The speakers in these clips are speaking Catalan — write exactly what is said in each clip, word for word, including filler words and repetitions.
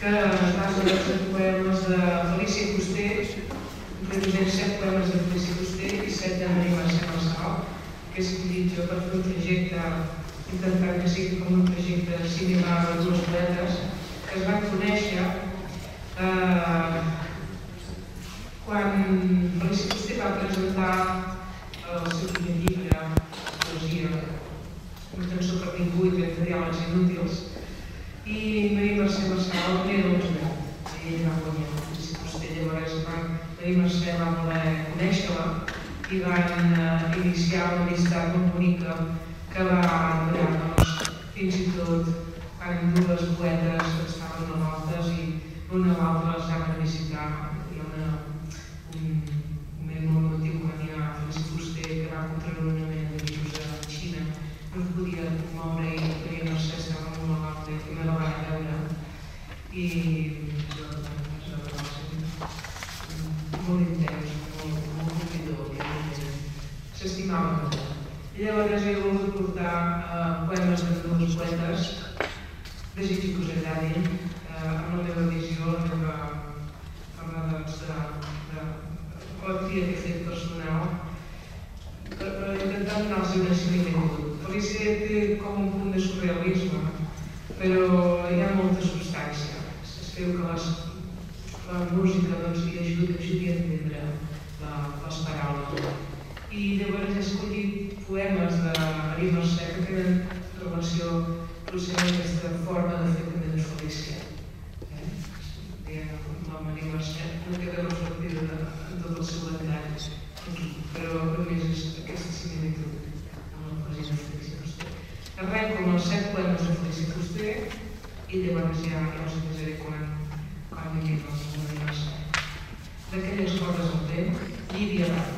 que es basa en poemes de Felícia Fuster, concretament set poemes de Felícia Fuster i set de Maria Mercè Marçal, que he escollit jo per fer un projecte, intentant que sigui com un projecte similar a dues poetes, que es van conèixer eh, quan Felícia Fuster va presentar el seu primer llibre, Poesia, una cançó per ningú i de diàlegs inútils, i Maria Mercè Marçal era el primer, i ell va guanyar. Felícia Fuster, llavors Maria Mercè va voler conèixer-la i van uh, iniciar una amistat molt bonica que va durar, doncs, fins i tot quan dues poetes estaven a l'altres i una a l'altra les anaven a visitar. Hi ha una, un moment molt emotiu quan hi ha Felícia Fuster que va contraure una mena de virus a Xina, no es podia moure i Maria Mercè estava amb una a l'altra i primer la van veure i jo, doncs, va ser molt intens, molt, molt colpidor. S'estimava molt. I llavors he volgut portar eh, poemes de dues poetes, desitjo que us agradin, eh, amb la meva visió, la meva forma doncs, de, de, de la tria que he fet personal, per, per intentar donar-los una similitud. Felícia té com un punt de surrealisme, però hi ha molta substància. Es creu que les, la música doncs, hi ajuda, ajuda a entendre la, les paraules. I llavors he escollit poemes de Maria Mercè que tenen relació potser amb aquesta forma de fer també de Felícia. Eh? La Maria Mercè no queda reflectida en tot el seu detall aquí, però només és aquesta similitud amb la poesia de Felícia Fuster. Arrenco amb els set poemes de Felícia Fuster i llavors ja, ja us avisaré quan, quan vingui els de Maria Mercè. D'aquelles cordes al temps, Llívia Ràdio.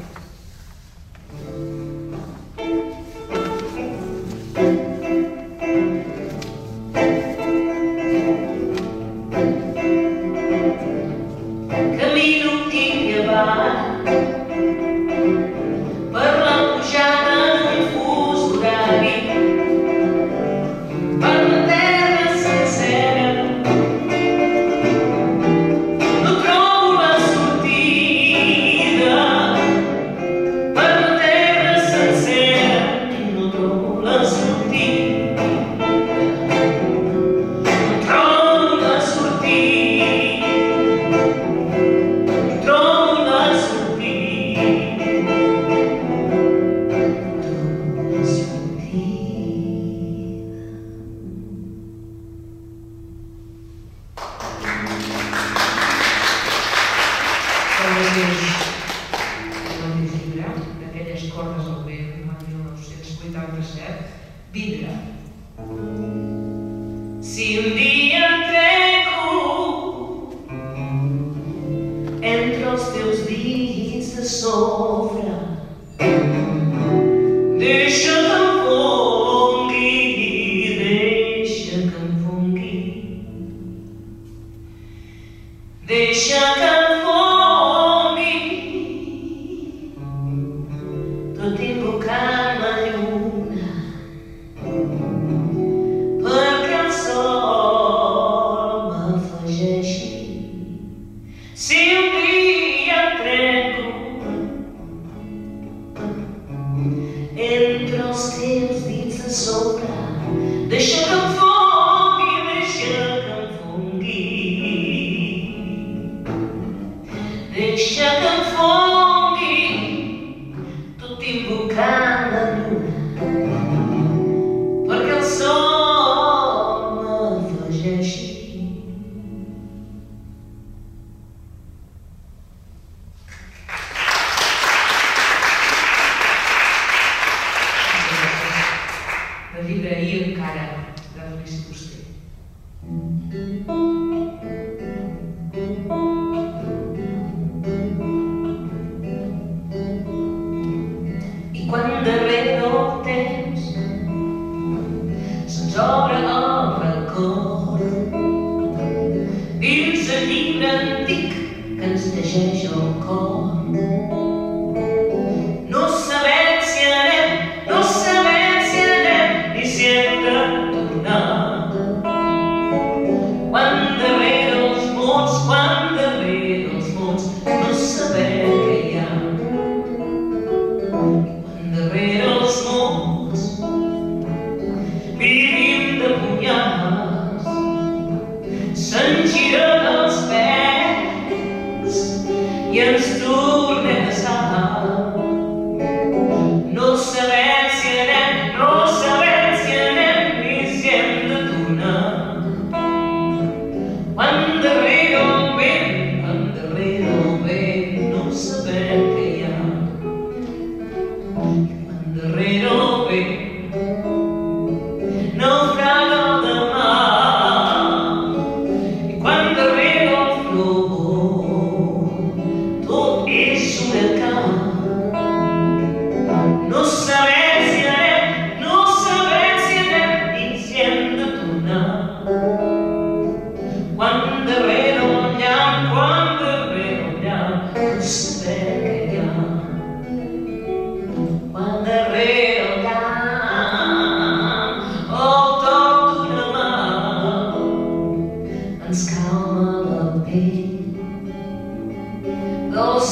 When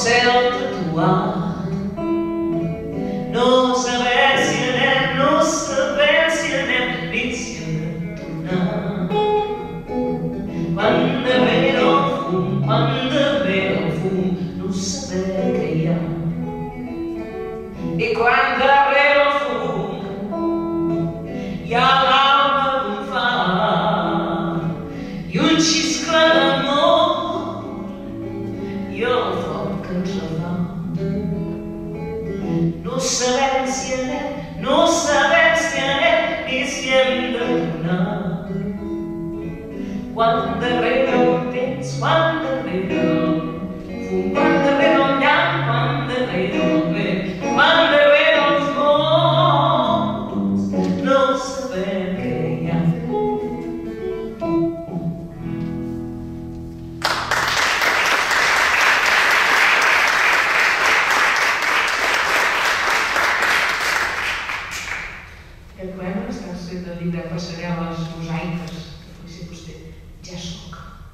cel tatuat. No saber si anem, no saber si anem, ni si hem de tornar. Quan darrere el fum, quan darrere el fum, no saber què hi ha. I quan darrere el fum hi ha l'alma d'un far i un xiscle d'amor i el foc que ens refà. No sabem si anem, no sabem si anem, ni si hem de tornar. Quan darrere el temps, quan darrere el fum, quan darrere el llamp, quan darrere el vent, quan darrere els morts, no sabem què hi ha. Aquest poema està escrit del llibre Passarel·les mosaiques, que pot ser vostè, ja soc.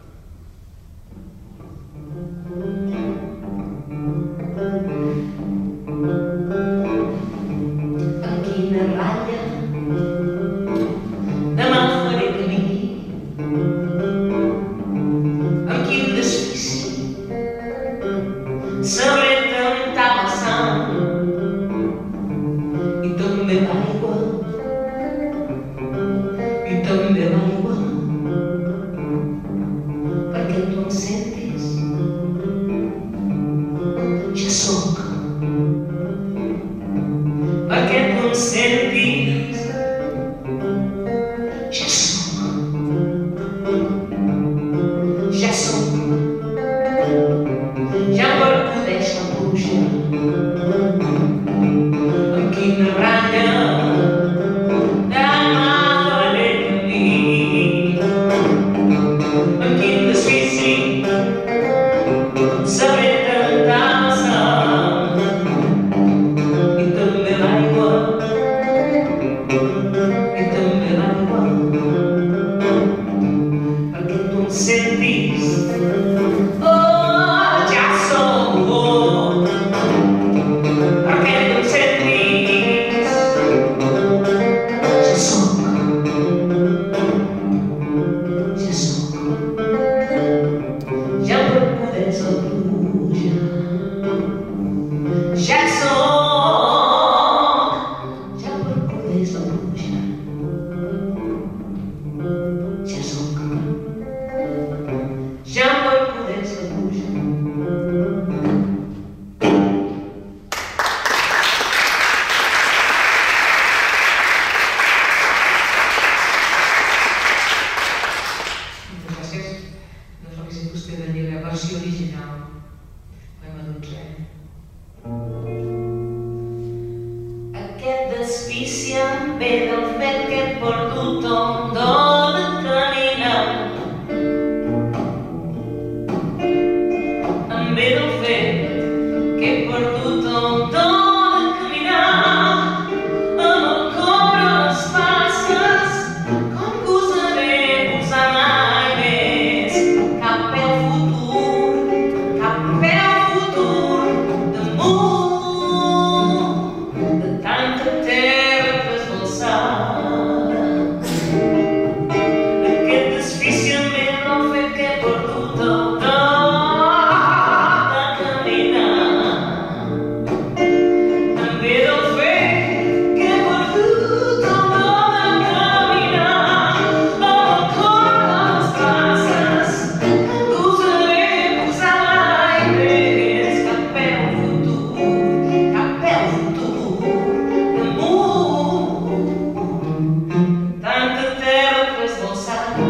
Amb quina ratlla demà faré camí, amb quin desfici sabré cantar la sang i també l'aigua, i també l'aigua, perquè tu em sentis, ja soc. Perquè tu em sentis, ja soc, ja soc, ja em percudeix la pluja, amb quina ratlla demà faré camí, amb quin desfici sabré cantar la sang i també l'aigua, i també l'aigua, perquè tu em sentis, oh, ja soc, perquè tu em sentis, ja soc, ja soc, ja em percudeix la pluja, ja soc, ja em percudeix la pluja, ja soc, ja em percudeix la pluja. Moltes gràcies. No felicito vostè del llibre versió original, poema d'onze. Aquest desfici em ve del fet que he perdut el do de caminar. Em ve del fet que he perdut el do de caminar. Amb el cor a les passes, com gosaré posar mai més cap peu futur, cap peu futur damunt de tanta terra trasbalsada. Aquest desfici em ve del fet que he perdut el do de caminar. Em ve del fet que he perdut el do de caminar. Amb el cor a les passes, gosaré posar mai més cap peu futur, cap peu futur damunt tanta terra trasbalsada.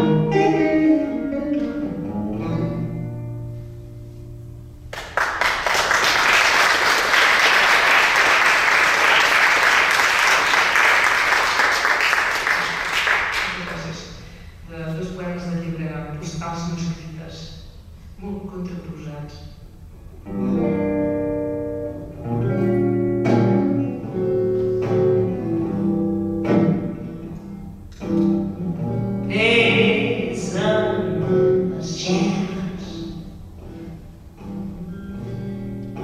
Moltes gràcies. De dos poemes del llibre Postals no escrites, molt contraposats. Pesen les gerres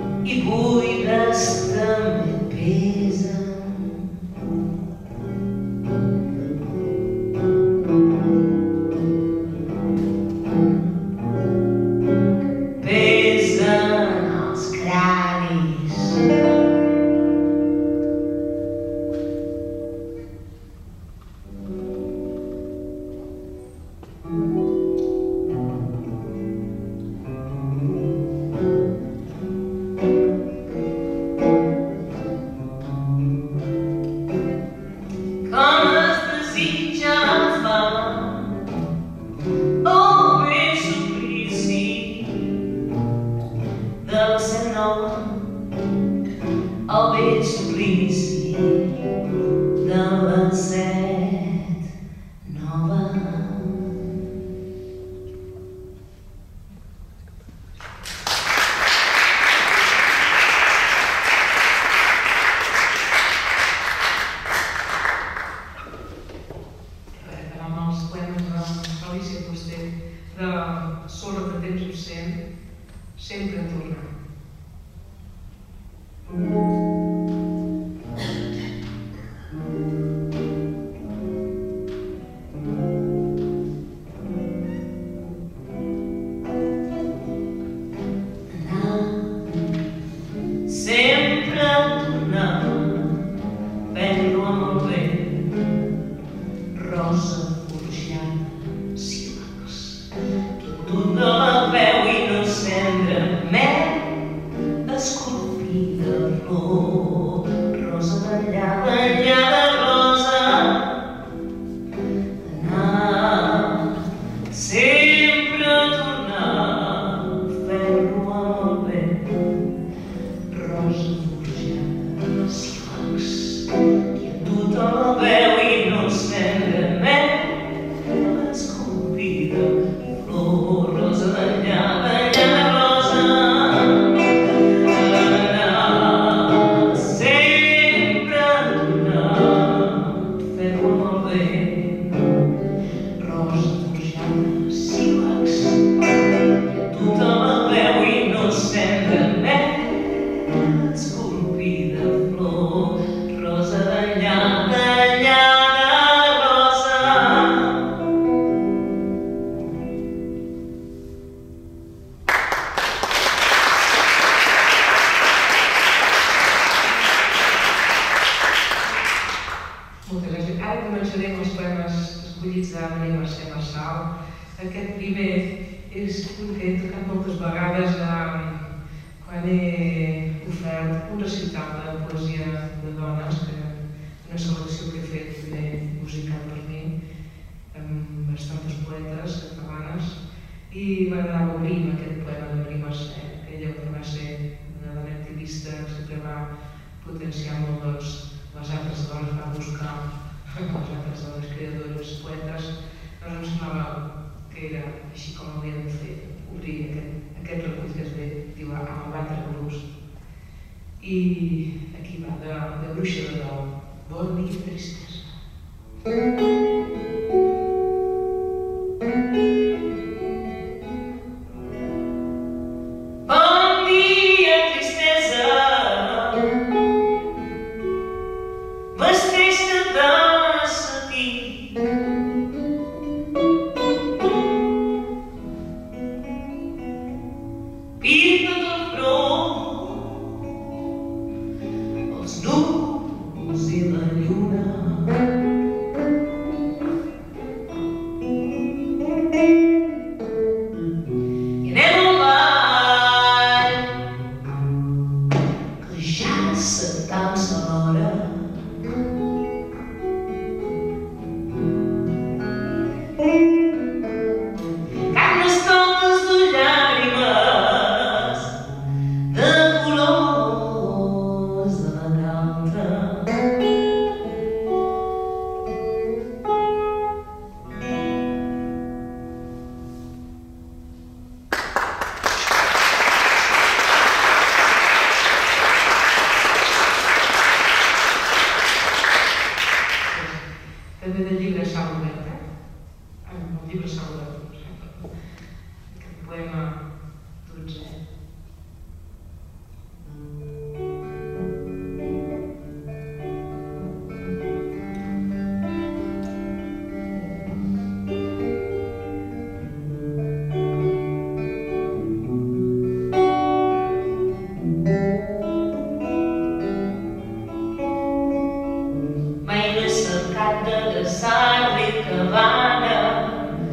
Mai l'he cercat de desar-li cabana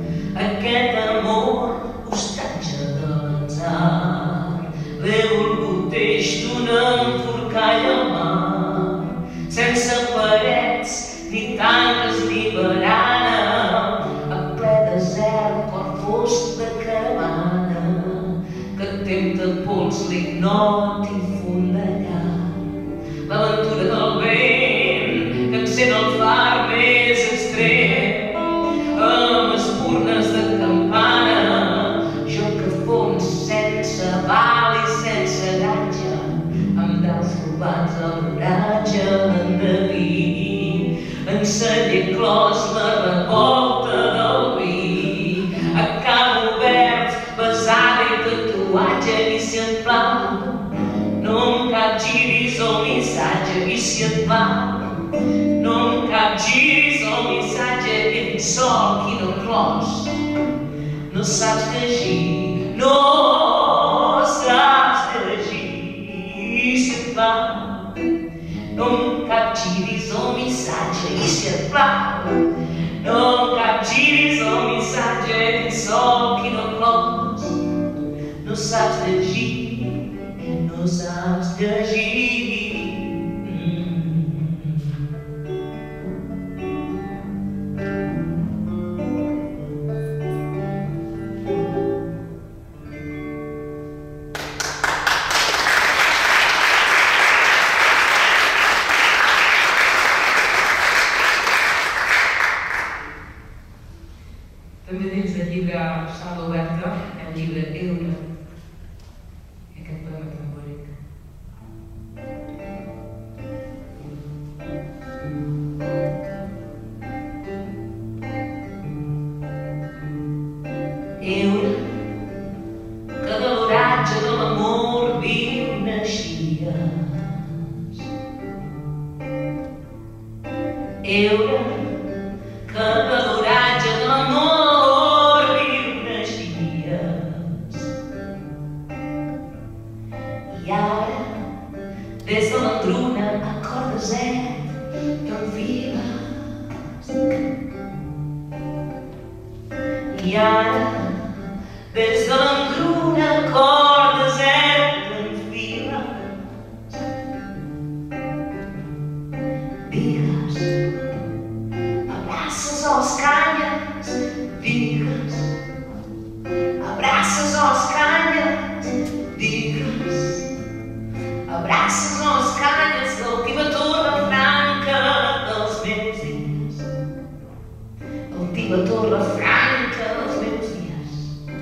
aquest amor hostatge de l'atzar. L'he volgut eix d'un enforcall al mar, sense parets ni tanques ni barana, a ple desert, port fosc de caravana, que tempta pols l'ignot i funda allà. L'aventura del vent que encén el far més extrem, amb espurnes de campana, jo que fons sense bal i sense gatge, amb daus robats a l'oratge endeví, en celler clos la revolta del vi, a camp obert, besada i tatuatge, i si et plau no em capgiris el missatge, i si et plau no em capgiris el missatge, que ets sol i no clos, no saps llegir, no saps llegir, i si et plau no em capgiris el missatge, i si et plau no em capgiris el missatge, que ets sol i no clos, no saps llegir, no saps llegir. També dins del llibre Sala Oberta, el llibre Eure, aquest poema metafòric. Eure, que de l'oratge de l'amor viu naixies. Eure, que de l'oratge de l'amor i ara, des de l'engruna a cor desert, t'enfiles. I ara, des de l'engruna a cor desert, t'enfiles. Digues, abraces els canyes, digues, abraces els canyes, digues, abraces les canyes d'altiva Torre Franca dels meus dies, altiva Torre Franca dels meus dies.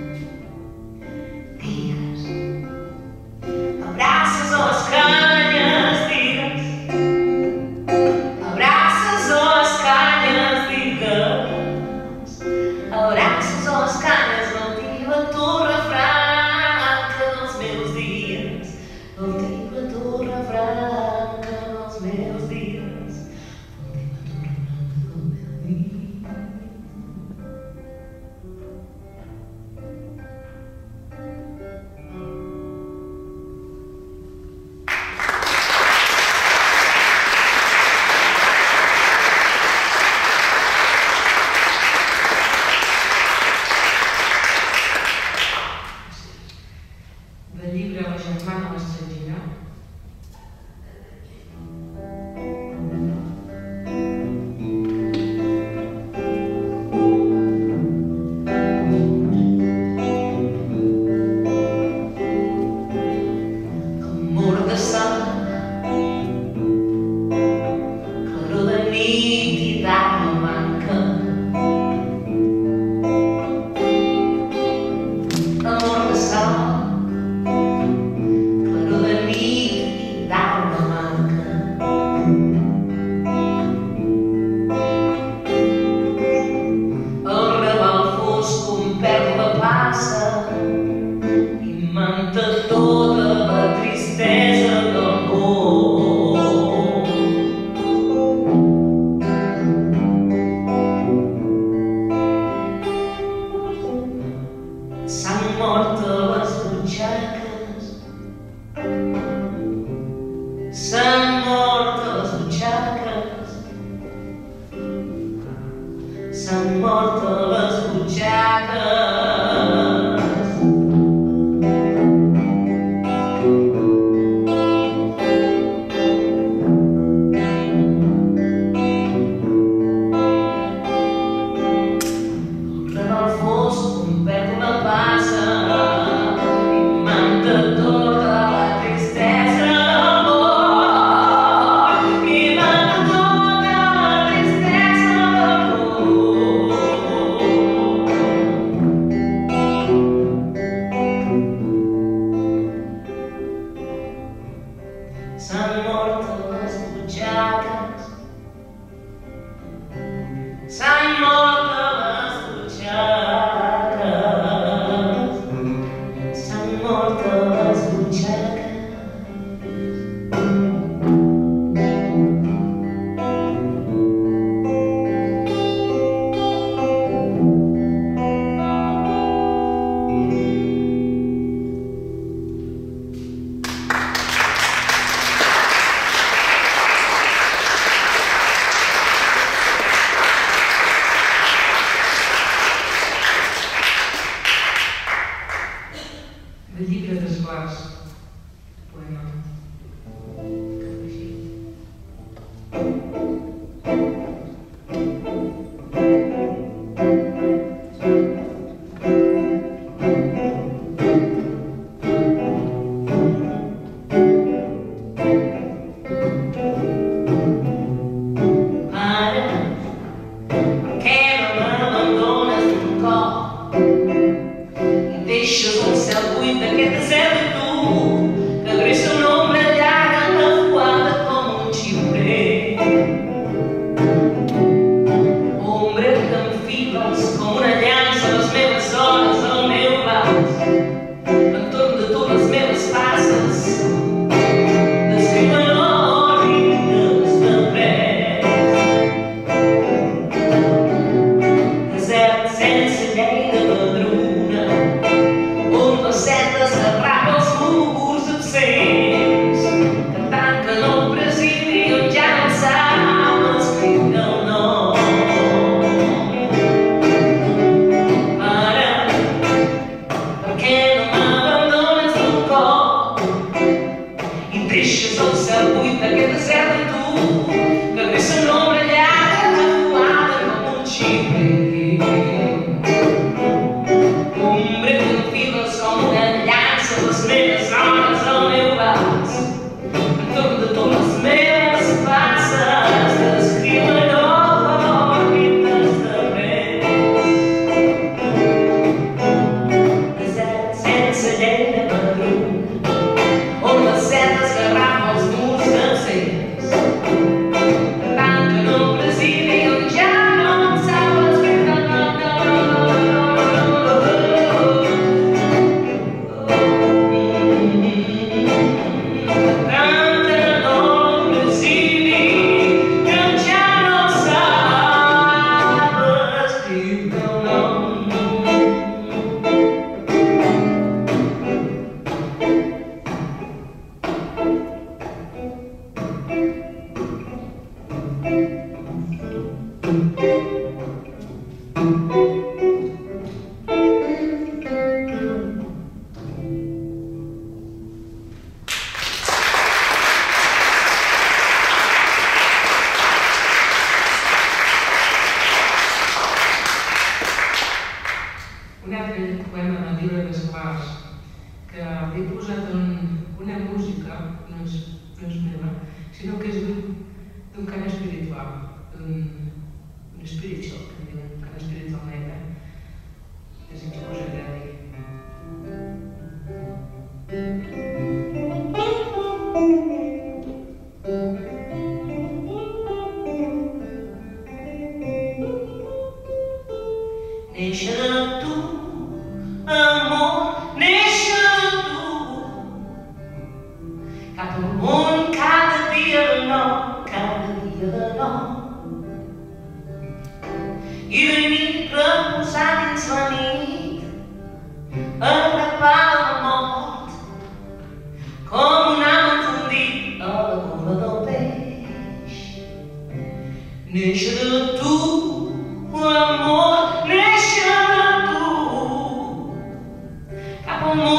Digues, abraces les canyes, digues, abraces les canyes, digues, abraces les canyes d'altiva Torre Franca dels meus dies, altiva Torre Franca dels meus dies, altiva Torre Franca dels meus dies. Del llibre La germana l'estrangera. Amor de sang, claror de nit i d'alma manca. Amor de sang, claror de nit i d'alma manca. El raval fosc on perd la plaça i manta tota la tristesa del món. S'han mort a les butxaques, s'han mort a les butxaques, s'han mort a les butxaques. posso ver come passa e manda toda la tristeza d'amor e manda toda la tristeza d'amor. S'han mort les butxaques, s'han mort les butxaques, s'han mort les butxaques. Del llibre d'esguards, poema. Mare, perché non m'abbandones d'un cop e deixes un cel buit d'aquest desert i tu que agressa una ombra llarga refuada com un xiprer, ombra que enfiles com una llança a les meves hores, al meu vals, entorn de tu les meves passes descriuen òrbites de pres, desert sense llei de padruna, on les setes atrapa els murmurs absents, cantant que no el presidi on ja no sap escriure el nom. Mare, per què no m'abandones d'un cop i deixes el cel buit d'aquest desert de tu que agressa una ombra llarga refuada com un xiprer, ombra que enfiles com una llança a les meves hores, al meu vals, entorn de tu les meves passes descriuen òrbites de pres, desert sense llei de padruna, on les setes garrafen els murs absents, cantant que no el presidi on ja no en sap escriure el nom. Cantant que no el presidi on ja no sap escriure el nom. Un altre poema del llibre d'esguards que l'he posat en una música, no és, no és meva, sinó que és d'un cant espiritual, d'un spiritual, que en diuen, un cant espiritual negre. És el que posaré a dir. Néixer de tu, amor, néixer de tu, cap al món cada dia de nou, cada dia de nou, i de nit reposar dins la nit, atrapada a la mort, com un amo enfundit a la gola del peix. Néixer de tu, amor, néixer de tu, cap al món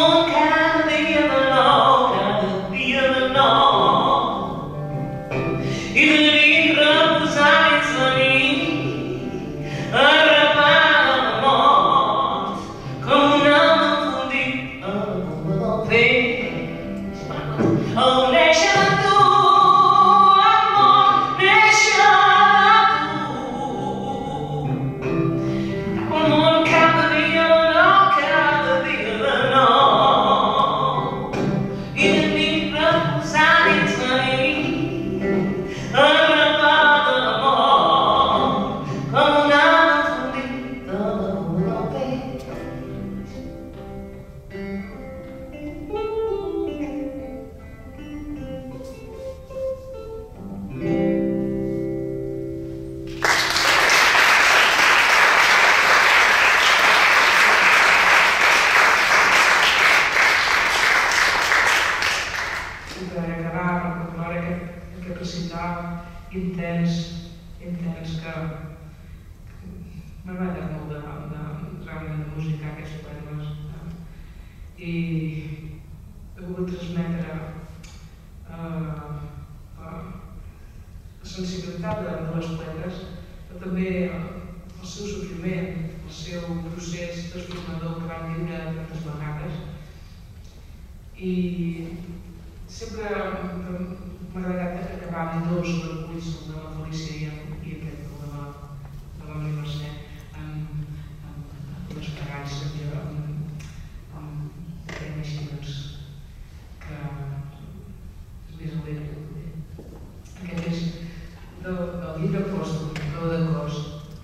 intens, intens, que m'ha agradat molt de, de, realment de musicar aquests poemes. I he volgut transmetre uh, uh, la sensibilitat de, de les poetes, però també el seu sofriment, el seu procés transformador que van viure tantes vegades. I sempre m'ha agradat acabar amb dos reculls, el de la Felícia i, i aquest, el de la, de la Maria Mercè, amb, amb, amb l'esperança i amb, amb aquell així, doncs, que és més alegre. Aquest és del, del llibre pòstum, Prou de cos.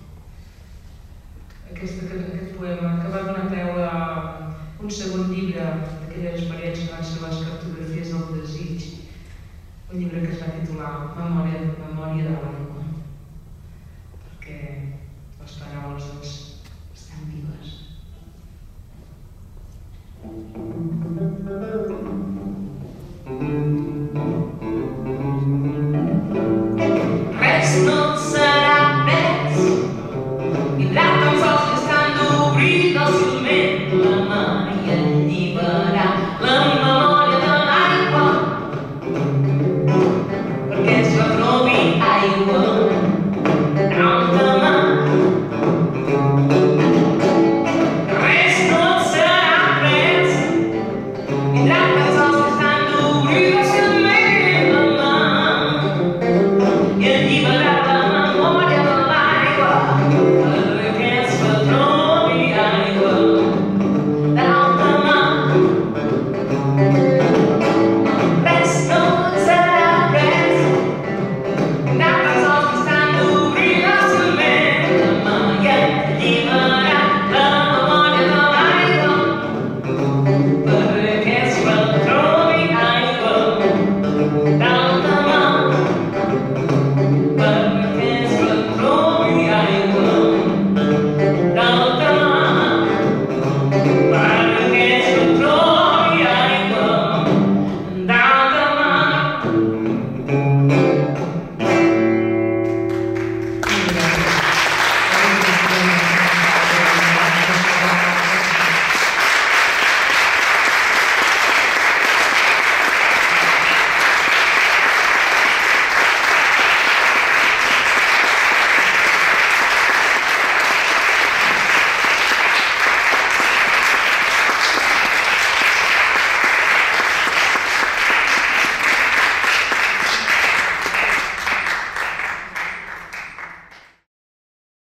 Aquest, aquest poema que va donar peu a un segon llibre d'aquella experiència que van ser les cartografies del desig, un llibre que es va titular Memòria, Memòria de l'Anna.